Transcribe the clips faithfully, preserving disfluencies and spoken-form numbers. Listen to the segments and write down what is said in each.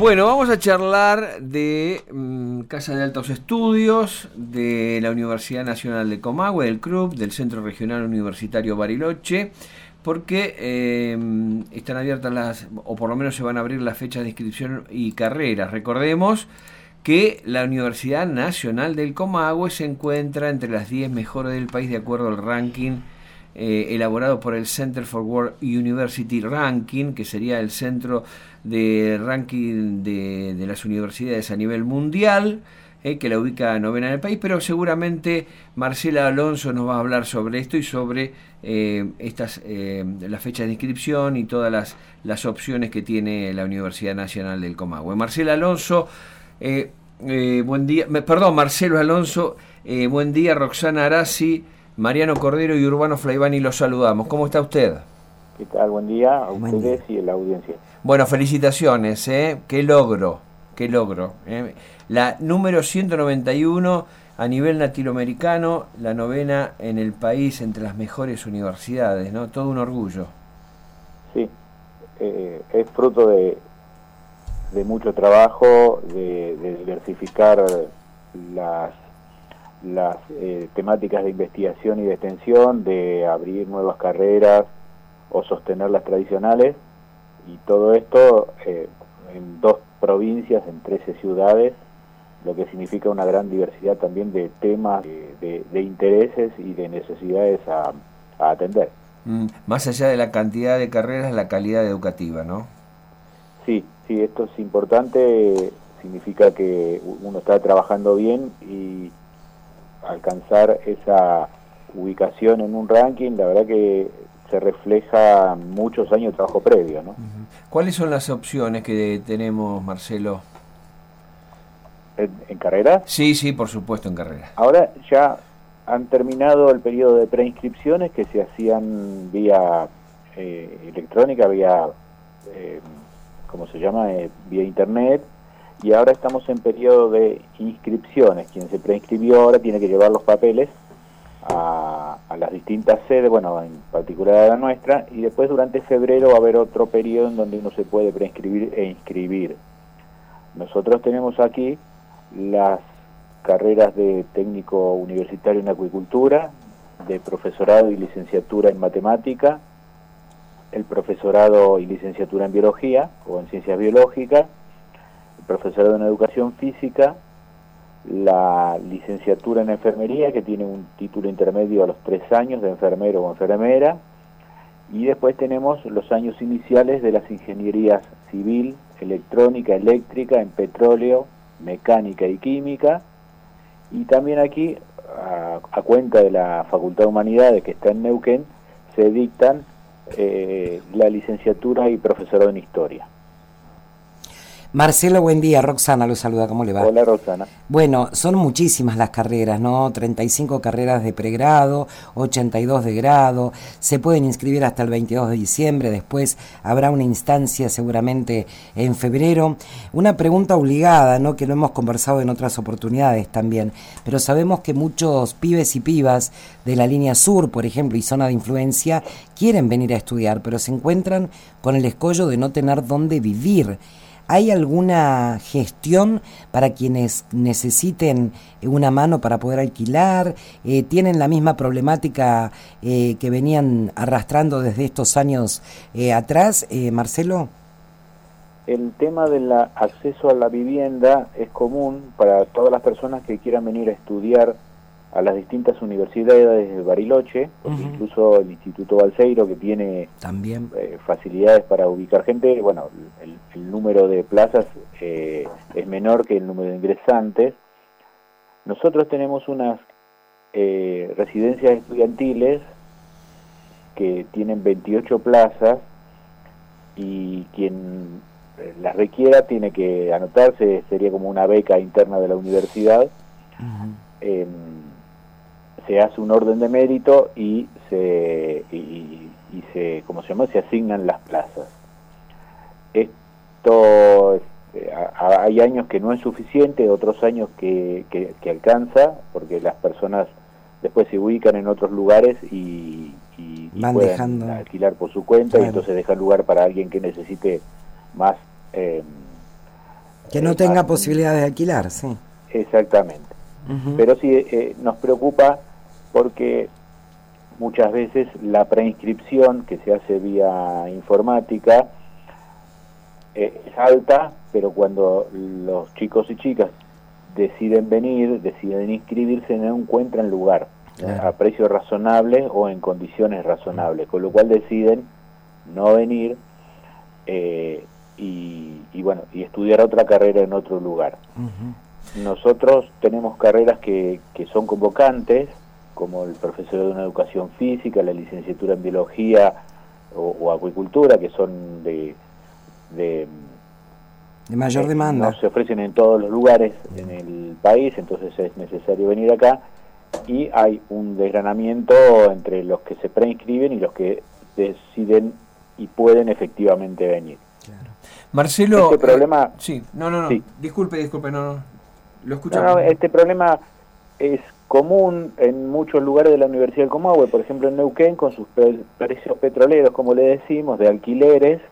Bueno, vamos a charlar de um, Casa de Altos Estudios, de la Universidad Nacional de Comahue, del C R U B, del Centro Regional Universitario Bariloche, porque eh, están abiertas las, o por lo menos se van a abrir las fechas de inscripción y carreras. Recordemos que la Universidad Nacional del Comahue se encuentra entre las diez mejores del país de acuerdo al ranking eh, elaborado por el Center for World University Ranking, que sería el centro de ranking de, de las universidades a nivel mundial, eh, que la ubica novena en el país, pero seguramente Marcela Alonso nos va a hablar sobre esto y sobre eh, estas eh, las fechas de inscripción y todas las, las opciones que tiene la Universidad Nacional del Comahue. Marcela Alonso, eh, eh, buen día, me, perdón, Marcelo Alonso, eh, buen día, Roxana Arasi, Mariano Cordero y Urbano Flaivani, los saludamos. ¿Cómo está usted? ¿Qué tal? Buen día a ustedes y a la audiencia. Bueno, felicitaciones, ¿eh? Qué logro, qué logro. ¿eh? La número ciento noventa y uno a nivel latinoamericano, la novena en el país entre las mejores universidades, ¿no? Todo un orgullo. Sí, eh, es fruto de, de mucho trabajo, de, de diversificar las, las eh, temáticas de investigación y de extensión, de abrir nuevas carreras o sostener las tradicionales, y todo esto eh, en dos provincias, en trece ciudades, lo que significa una gran diversidad también de temas, de, de, de intereses y de necesidades a, a atender. Mm, más allá de la cantidad de carreras, la calidad educativa, ¿no? Sí, sí, esto es importante, significa que uno está trabajando bien y alcanzar esa ubicación en un ranking, la verdad que se refleja muchos años de trabajo previo, ¿no? ¿Cuáles son las opciones que tenemos, Marcelo? ¿En, en carrera? Sí, sí, por supuesto, en carrera. Ahora ya han terminado el periodo de preinscripciones que se hacían vía eh, electrónica, vía, eh, ¿cómo se llama? Eh, vía internet, y ahora estamos en periodo de inscripciones. Quien se preinscribió ahora tiene que llevar los papeles A, a las distintas sedes, bueno, en particular a la nuestra, y después durante febrero va a haber otro periodo en donde uno se puede preinscribir e inscribir. Nosotros tenemos aquí las carreras de técnico universitario en acuicultura, de profesorado y licenciatura en matemática, el profesorado y licenciatura en biología o en ciencias biológicas, el profesorado en educación física, la licenciatura en enfermería, que tiene un título intermedio a los tres años de enfermero o enfermera, y después tenemos los años iniciales de las ingenierías civil, electrónica, eléctrica, en petróleo, mecánica y química, y también aquí, a, a cuenta de la Facultad de Humanidades, que está en Neuquén, se dictan eh, la licenciatura y profesorado en historia. Marcelo, buen día. Roxana lo saluda, ¿cómo le va? Hola, Roxana. Bueno, son muchísimas las carreras, ¿no? treinta y cinco carreras de pregrado, ochenta y dos de grado, se pueden inscribir hasta el veintidós de diciembre, después habrá una instancia seguramente en febrero. Una pregunta obligada, ¿no? Que lo hemos conversado en otras oportunidades también, pero sabemos que muchos pibes y pibas de la línea sur, por ejemplo, y zona de influencia, quieren venir a estudiar, pero se encuentran con el escollo de no tener dónde vivir. ¿Hay alguna gestión para quienes necesiten una mano para poder alquilar? Eh, ¿Tienen la misma problemática eh, que venían arrastrando desde estos años eh, atrás, eh, Marcelo? El tema del acceso a la vivienda es común para todas las personas que quieran venir a estudiar a las distintas universidades de Bariloche, uh-huh. Incluso el Instituto Balseiro, que tiene también eh, facilidades para ubicar gente. Bueno, el, el número de plazas eh, es menor que el número de ingresantes. Nosotros tenemos unas eh, residencias estudiantiles que tienen veintiocho plazas, y quien las requiera tiene que anotarse, sería como una beca interna de la universidad. Uh-huh. eh, se hace un orden de mérito y se y, y se ¿cómo se llama? Se asignan las plazas. Esto eh, a, hay años que no es suficiente, otros años que, que, que alcanza, porque las personas después se ubican en otros lugares y, y, y van pueden dejando alquilar por su cuenta, claro. Y entonces dejan lugar para alguien que necesite más eh, Que no eh, tenga más, posibilidades de alquilar, sí. Exactamente. Uh-huh. Pero sí eh, nos preocupa porque muchas veces la preinscripción que se hace vía informática eh, es alta, pero cuando los chicos y chicas deciden venir, deciden inscribirse, no encuentran lugar, claro, a precios razonables o en condiciones razonables, con lo cual deciden no venir eh, y, y bueno, y estudiar otra carrera en otro lugar. Uh-huh. Nosotros tenemos carreras que, que son convocantes, como el profesorado de una educación física, la licenciatura en biología o, o acuicultura, que son de, de de mayor eh, demanda. No se ofrecen en todos los lugares en el país, entonces es necesario venir acá, y hay un desgranamiento entre los que se preinscriben y los que deciden y pueden efectivamente venir. Claro. Marcelo, este problema, eh, sí, no, no, no, sí. disculpe, disculpe, no, no, lo escuchamos. No, no, este problema es común en muchos lugares de la Universidad del Comahue, por ejemplo en Neuquén, con sus pre precios petroleros, como le decimos, de alquileres,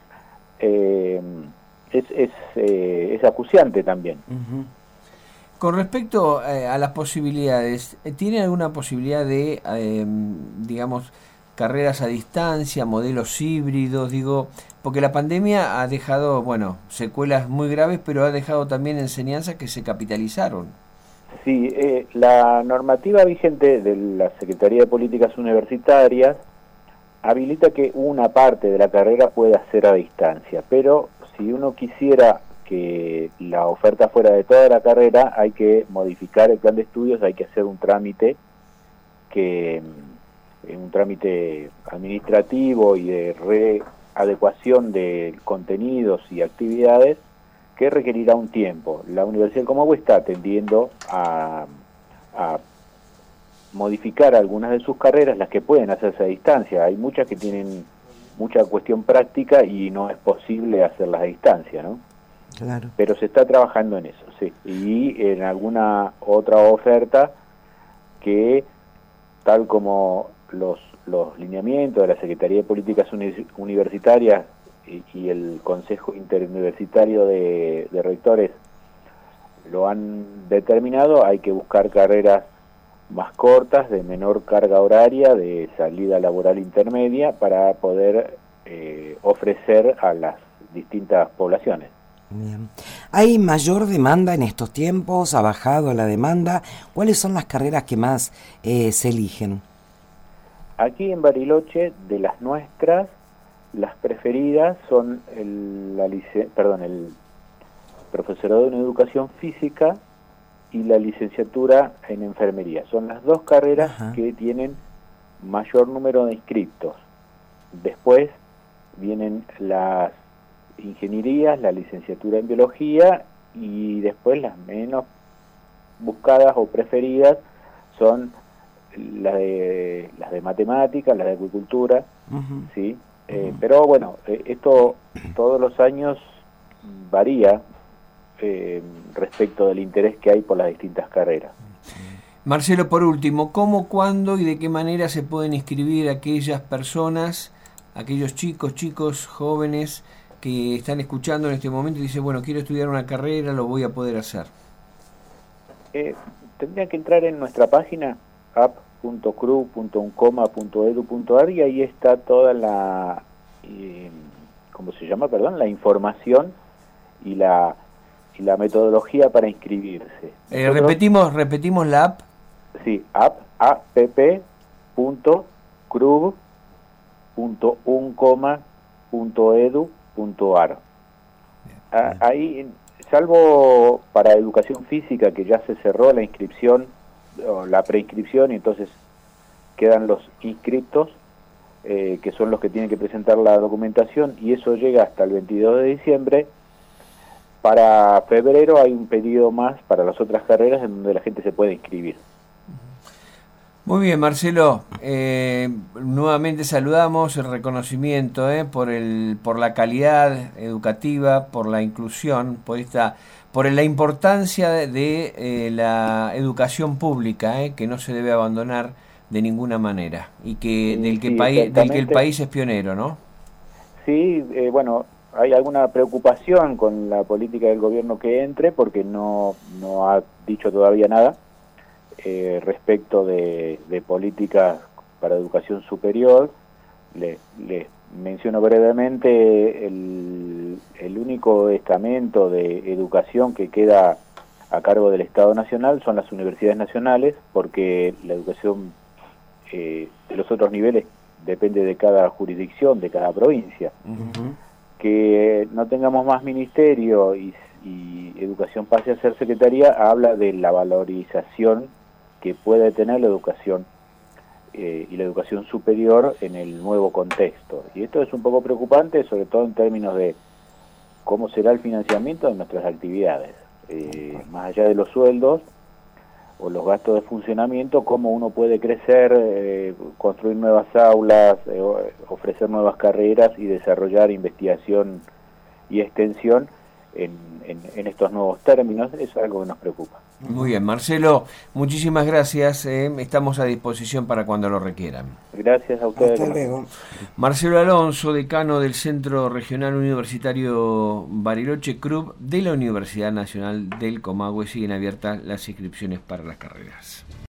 eh, es, es, eh, es acuciante también. Uh-huh. Con respecto eh, a las posibilidades, ¿tiene alguna posibilidad de, eh, digamos, carreras a distancia, modelos híbridos? Digo, porque la pandemia ha dejado, bueno, secuelas muy graves, pero ha dejado también enseñanzas que se capitalizaron. Sí, eh, la normativa vigente de la Secretaría de Políticas Universitarias habilita que una parte de la carrera pueda ser a distancia, pero si uno quisiera que la oferta fuera de toda la carrera, hay que modificar el plan de estudios, hay que hacer un trámite que un trámite administrativo y de readecuación de contenidos y actividades que requerirá un tiempo. La Universidad del Comahue está tendiendo a, a modificar algunas de sus carreras, las que pueden hacerse a distancia. Hay muchas que tienen mucha cuestión práctica y no es posible hacerlas a distancia, ¿no? Claro. Pero se está trabajando en eso, sí. Y en alguna otra oferta que, tal como los, los lineamientos de la Secretaría de Políticas Uni Universitarias y, y el Consejo Interuniversitario de, de Rectores lo han determinado, hay que buscar carreras más cortas, de menor carga horaria, de salida laboral intermedia, para poder eh, ofrecer a las distintas poblaciones. Bien. ¿Hay mayor demanda en estos tiempos? ¿Ha bajado la demanda? ¿Cuáles son las carreras que más eh, se eligen? Aquí en Bariloche, de las nuestras, las preferidas son el, la lic perdón, el profesorado en educación física y la licenciatura en enfermería. Son las dos carreras Ajá. que tienen mayor número de inscriptos. Después vienen las ingenierías, la licenciatura en biología, y después las menos buscadas o preferidas son las de, las de matemáticas, las de acuicultura, uh-huh. ¿sí? Eh, uh-huh. Pero bueno, eh, esto todos los años varía eh, respecto del interés que hay por las distintas carreras. Marcelo, por último, ¿cómo, cuándo y de qué manera se pueden inscribir aquellas personas, aquellos chicos, chicos, jóvenes que están escuchando en este momento y dicen, bueno, quiero estudiar una carrera, lo voy a poder hacer? Eh, tendrían que entrar en nuestra página a p punto cru punto uncoma punto edu punto ar y ahí está toda la, eh, ¿cómo se llama? Perdón, la información y la, y la metodología para inscribirse. Eh, repetimos, repetimos la app. Sí, app, app punto cru punto uncoma punto edu punto ar. Ah, ahí, salvo para educación física, que ya se cerró la inscripción, o la preinscripción, y entonces quedan los inscriptos, eh, que son los que tienen que presentar la documentación, y eso llega hasta el veintidós de diciembre. Para febrero hay un pedido más para las otras carreras en donde la gente se puede inscribir. Muy bien, Marcelo, eh, nuevamente saludamos el reconocimiento eh, por el por la calidad educativa, por la inclusión, por esta por la importancia de, de eh, la educación pública, eh, que no se debe abandonar de ninguna manera y que sí, del que sí, país del que el país es pionero, ¿no? Sí, eh, bueno, hay alguna preocupación con la política del gobierno que entre, porque no, no ha dicho todavía nada eh, respecto de, de políticas para educación superior. Les le menciono brevemente el, el único estamento de educación que queda a cargo del Estado Nacional son las universidades nacionales, porque la educación eh, de los otros niveles depende de cada jurisdicción, de cada provincia. Uh-huh. Que no tengamos más ministerio y, y educación pase a ser secretaría, habla de la valorización que puede tener la educación eh, y la educación superior en el nuevo contexto. Y esto es un poco preocupante, sobre todo en términos de cómo será el financiamiento de nuestras actividades. Eh, más allá de los sueldos o los gastos de funcionamiento, cómo uno puede crecer, eh, construir nuevas aulas, eh, ofrecer nuevas carreras y desarrollar investigación y extensión en, en, en estos nuevos términos. Eso es algo que nos preocupa. Muy bien, Marcelo, muchísimas gracias. Eh, estamos a disposición para cuando lo requieran. Gracias a ustedes. Hasta luego. Marcelo Alonso, decano del Centro Regional Universitario Bariloche C R U B de la Universidad Nacional del Comahue. Siguen abiertas las inscripciones para las carreras.